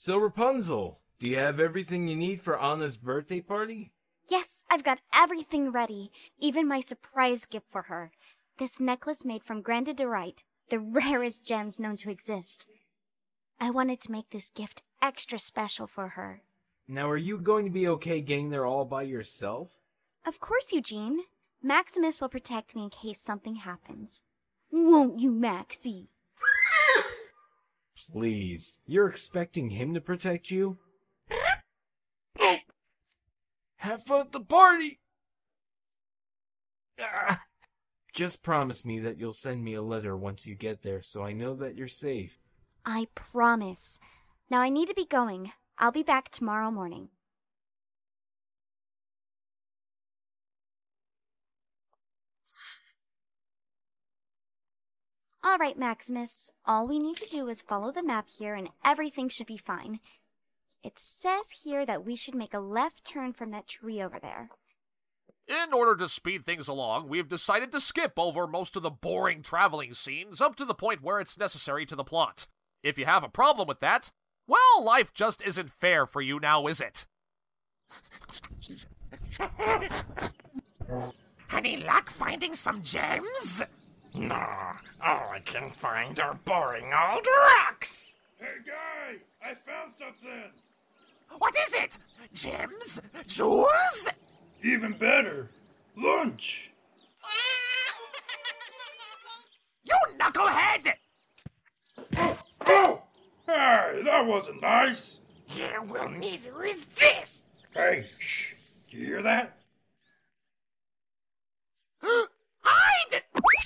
So, Rapunzel, do you have everything you need for Anna's birthday party? Yes, I've got everything ready, even my surprise gift for her. This necklace made from grandidierite, the rarest gems known to exist. I wanted to make this gift extra special for her. Now, are you going to be okay getting there all by yourself? Of course, Eugene. Maximus will protect me in case something happens. Won't you, Maxie? Please, you're expecting him to protect you? Have fun at the party! Just promise me that you'll send me a letter once you get there so I know that you're safe. I promise. Now I need to be going. I'll be back tomorrow morning. All right, Maximus. All we need to do is follow the map here and everything should be fine. It says here that we should make a left turn from that tree over there. In order to speed things along, we've decided to skip over most of the boring traveling scenes up to the point where it's necessary to the plot. If you have a problem with that, well, life just isn't fair for you now, is it? Any luck finding some gems? No, all I can find are boring old rocks. Hey guys, I found something. What is it? Gems? Jewels? Even better, lunch. You knucklehead! Oh! Hey, that wasn't nice. Yeah, well, neither is this. Hey, shh. Do you hear that? Hide!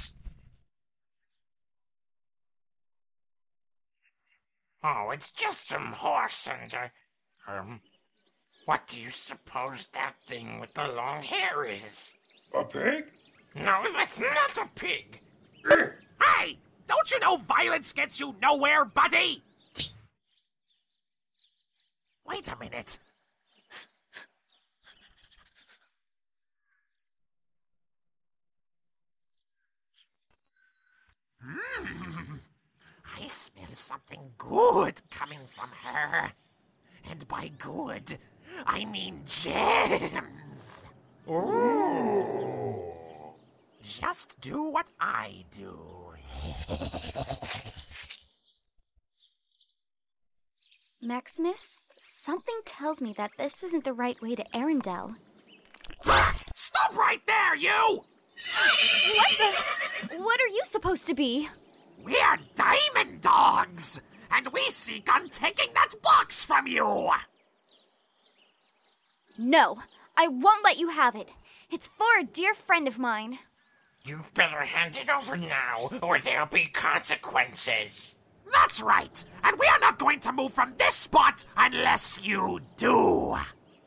Oh, it's just some horse and, what do you suppose that thing with the long hair is? A pig? No, that's not a pig. Hey! Don't you know violence gets you nowhere, buddy? Wait a minute. I smell something good coming from her. And by good, I mean gems. Ooh. Just do what I do. Maximus, something tells me that this isn't the right way to Arendelle. Stop right there, you! What are you supposed to be? We're Diamond Dogs, and we seek on taking that box from you! No, I won't let you have it. It's for a dear friend of mine. You've better hand it over now, or there'll be consequences. That's right, and we are not going to move from this spot unless you do.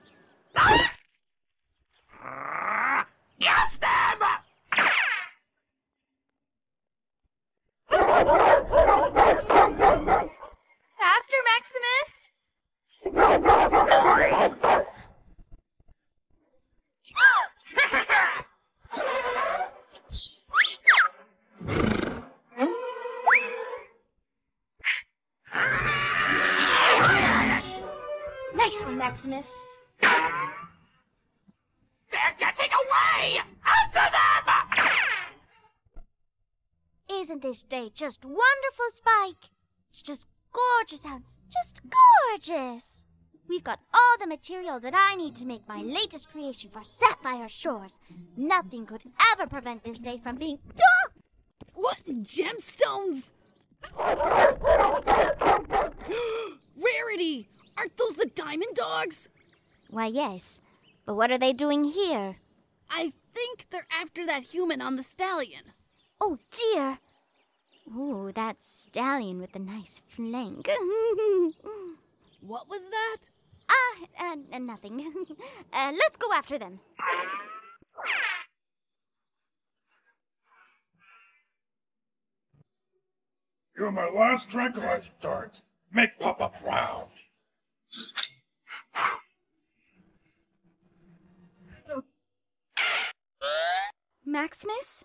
It's them! Faster, Maximus! Nice one, Maximus. They're getting away! After them! Isn't this day just wonderful, Spike? It's just gorgeous out. Just gorgeous. We've got all the material that I need to make my latest creation for Sapphire Shores. Nothing could ever prevent this day from being... Ah! What? Gemstones? Rarity! Aren't those the Diamond Dogs? Why, yes. But what are they doing here? I think they're after that human on the stallion. Oh, dear. Ooh, that stallion with the nice flank. What was that? Nothing. Let's go after them. You're my last tranquilizer dart. Make Papa proud. Maximus?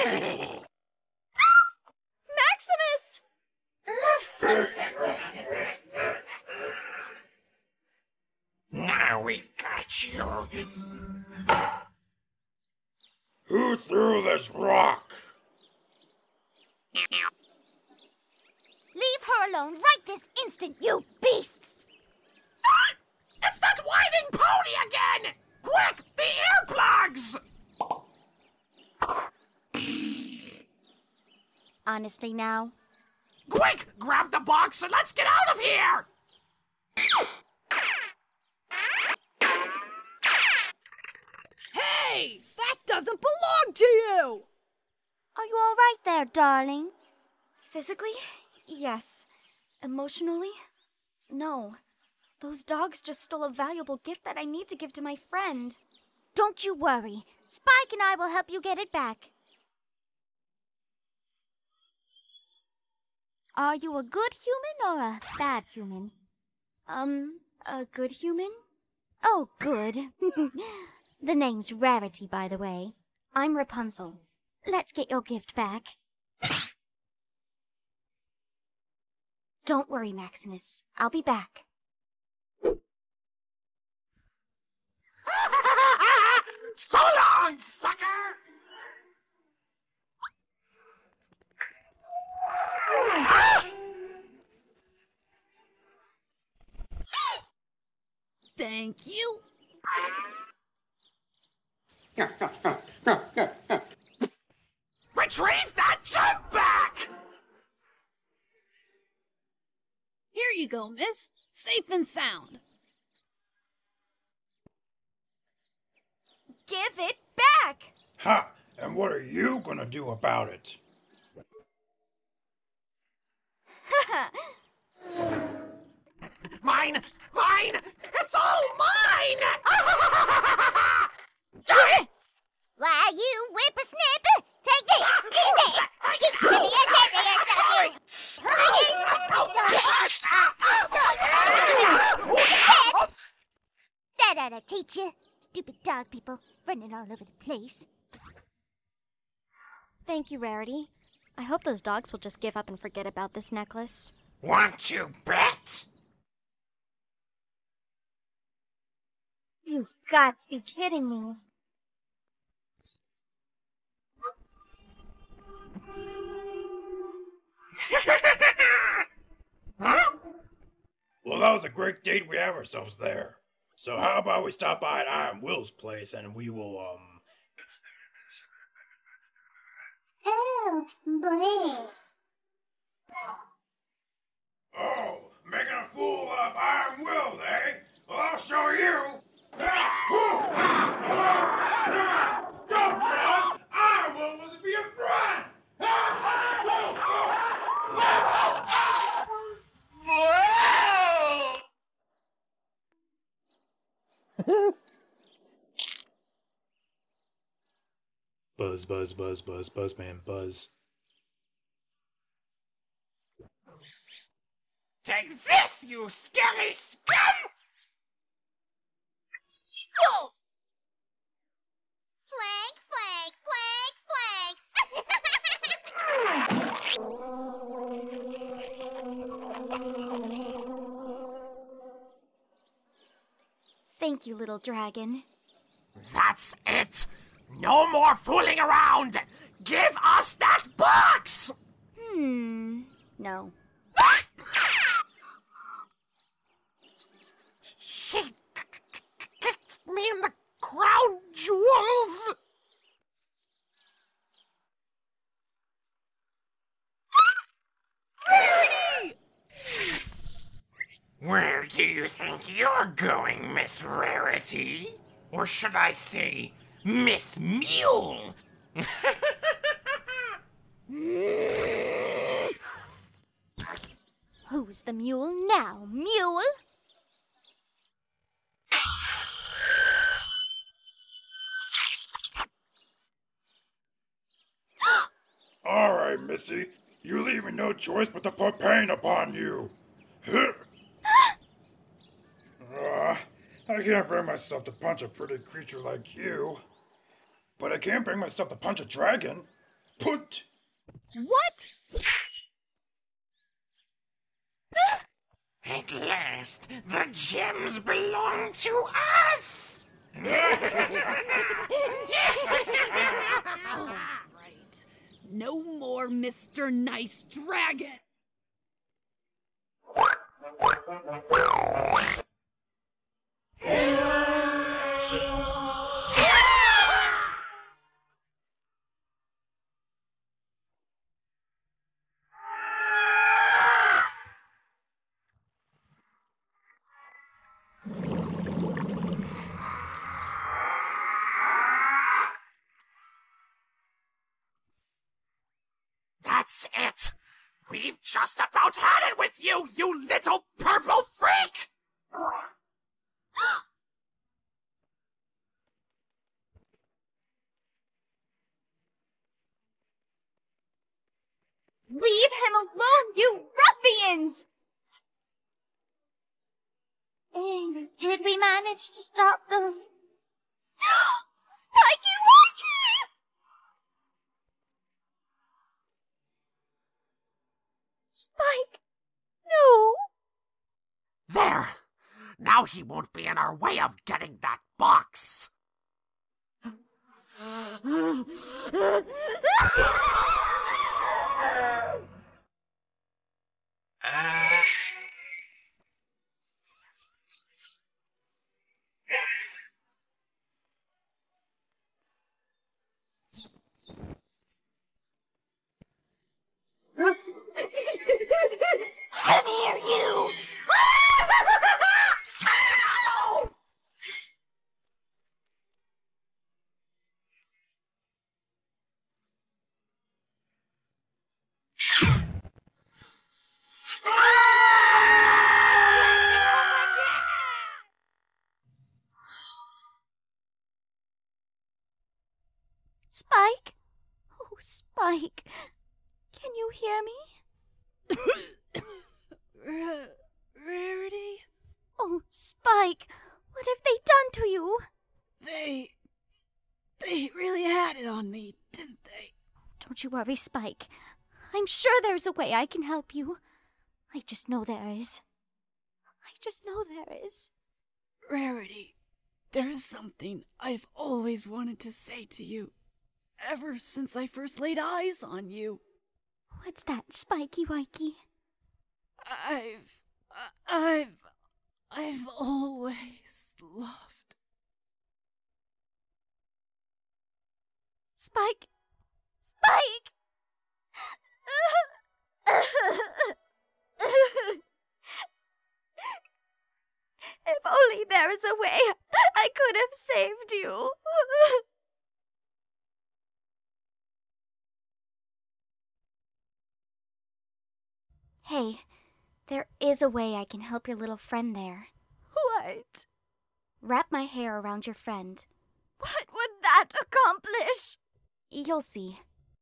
Maximus! we've got you. Who threw this rock? Leave her alone right this instant, you beasts! It's that whining pony again! Quick, the earplugs! Honestly now? Quick, grab the box and let's get out of here! Hey! That doesn't belong to you! Are you all right there, darling? Physically, yes. Emotionally, no. Those dogs just stole a valuable gift that I need to give to my friend. Don't you worry. Spike and I will help you get it back. Are you a good human or a bad human? A good human? Oh, good. The name's Rarity, by the way. I'm Rapunzel. Let's get your gift back. Don't worry, Maximus. I'll be back. So long, sucker! Thank you. Retrieve that jetpack! Here you go, miss. Safe and sound. Give it back! Ha! And what are you gonna do about it? Mine! Mine! It's all mine! Why, you whippersnapper! Take this! Eat it! Give me a That ought to teach you. Stupid dog people running all over the place. Thank you, Rarity. I hope those dogs will just give up and forget about this necklace. Want to bet? You've got to be kidding me. Well, that was a great date we have ourselves there. So how about we stop by at Iron Will's place and we will, Oh, boy. Oh, making a fool of Iron Will, eh? Well, I'll show you! Don't run! Iron Will wants to be a friend! Buzz, buzz, buzz, buzz, buzz, man, buzz. Take this, you skelly scum! Whoa! Flank, flank, Thank you, little dragon. That's it! No more fooling around! Give us that box! No. She kicked me in the crown jewels! Rarity! Where do you think you're going, Miss Rarity? Or should I say, Miss Mule? Who's the mule now, Mule? All right, Missy. You leave me no choice but to put pain upon you. I can't bring myself to punch a pretty creature like you. But I can bring myself to punch a dragon. Put. What? At last, the gems belong to us! All right. No more Mr. Nice Dragon. That's it! We've just about had it with you, you little purple freak! Leave him alone, you ruffians! And did we manage to stop those... Spiky Wakey! Spike, no! There! Now he won't be in our way of getting that box! Come here, you! Spike? Oh, Spike. Can you hear me? Rarity? Oh, Spike. What have they done to you? They really had it on me, didn't they? Don't you worry, Spike. I'm sure there's a way I can help you. I just know there is. I just know there is. Rarity, there's something I've always wanted to say to you. Ever since I first laid eyes on you. What's that, Spiky Wikey? I've always loved. Spike! Spike! If only there was a way I could have saved you. Hey, there is a way I can help your little friend there. What? Wrap my hair around your friend. What would that accomplish? You'll see.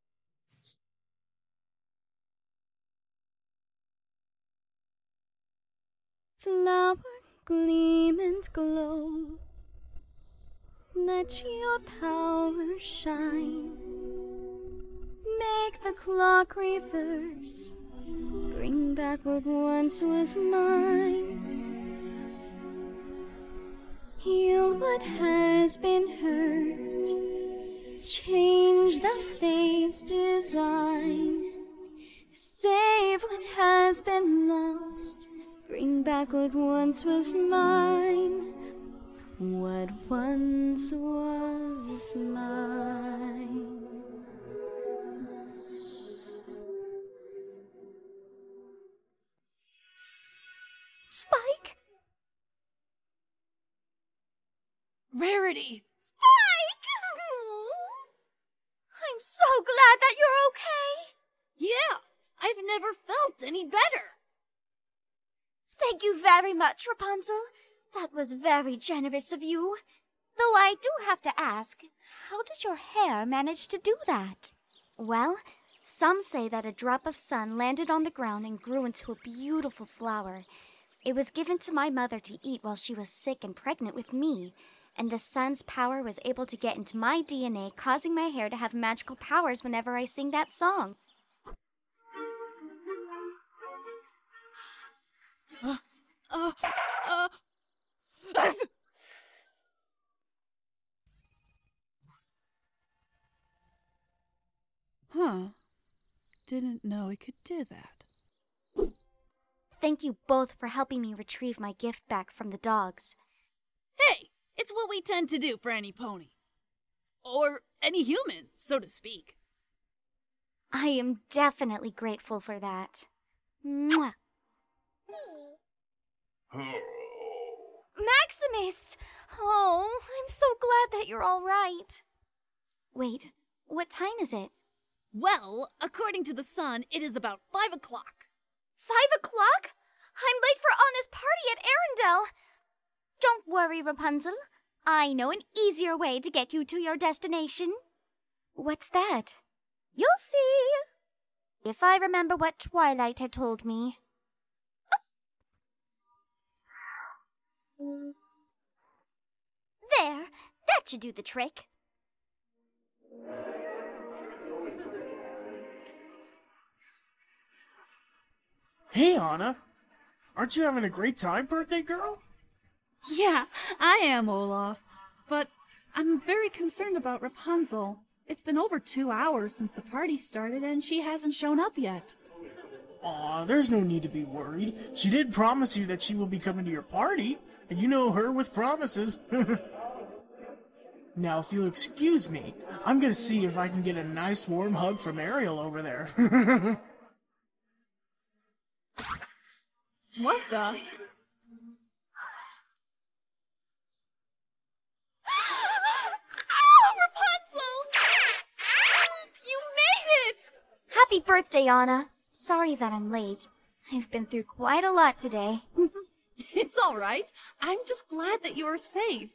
Flower, gleam and glow. Let your power shine. Make the clock reverse. Bring back what once was mine. Heal what has been hurt. Change the fate's design. Save what has been lost. Bring back what once was mine. What once was mine. Spike? Rarity! Spike! I'm so glad that you're okay. Yeah, I've never felt any better. Thank you very much, Rapunzel. That was very generous of you. Though I do have to ask, how did your hair manage to do that? Well, some say that a drop of sun landed on the ground and grew into a beautiful flower. It was given to my mother to eat while she was sick and pregnant with me, and the sun's power was able to get into my DNA, causing my hair to have magical powers whenever I sing that song. Huh. Didn't know it could do that. Thank you both for helping me retrieve my gift back from the dogs. Hey, it's what we tend to do for any pony. Or any human, so to speak. I am definitely grateful for that. Mwah. Maximus! Oh, I'm so glad that you're all right. Wait, what time is it? Well, according to the sun, it is about 5 o'clock. 5 o'clock? I'm late for Anna's party at Arendelle. Don't worry, Rapunzel. I know an easier way to get you to your destination. What's that? You'll see. If I remember what Twilight had told me. There, that should do the trick. Hey, Anna. Aren't you having a great time, birthday girl? Yeah, I am, Olaf. But I'm very concerned about Rapunzel. It's been over 2 hours since the party started, and she hasn't shown up yet. Aw, there's no need to be worried. She did promise you that she will be coming to your party, and you know her with promises. Now, if you'll excuse me, I'm gonna see if I can get a nice warm hug from Ariel over there. What the? Rapunzel! You made it! Happy birthday, Anna. Sorry that I'm late. I've been through quite a lot today. It's all right. I'm just glad that you are safe.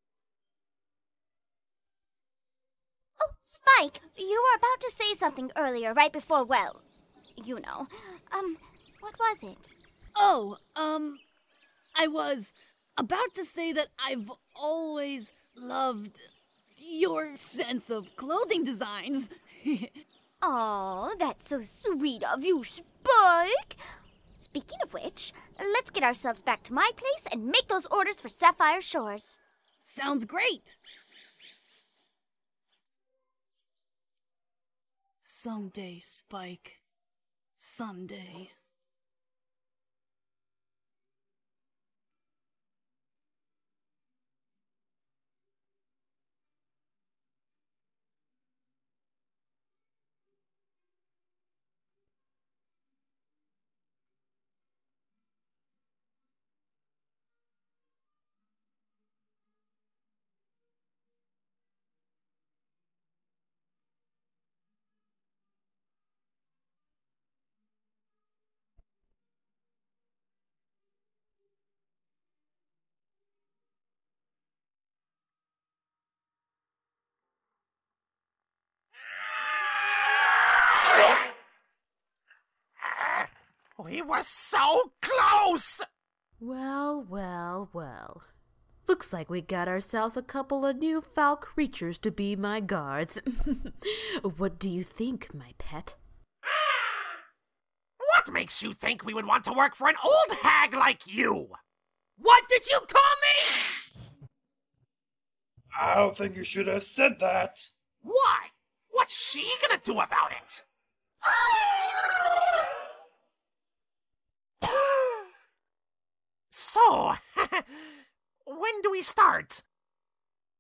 Oh, Spike, you were about to say something earlier right before, well, you know. What was it? Oh, I was about to say that I've always loved your sense of clothing designs. Aw, that's so sweet of you, Spike. Speaking of which, let's get ourselves back to my place and make those orders for Sapphire Shores. Sounds great. Someday, Spike. Someday. We were so close! Well, well, well. Looks like we got ourselves a couple of new foul creatures to be my guards. What do you think, my pet? What makes you think we would want to work for an old hag like you? What did you call me? I don't think you should have said that. Why? What's she gonna do about it? So, when do we start?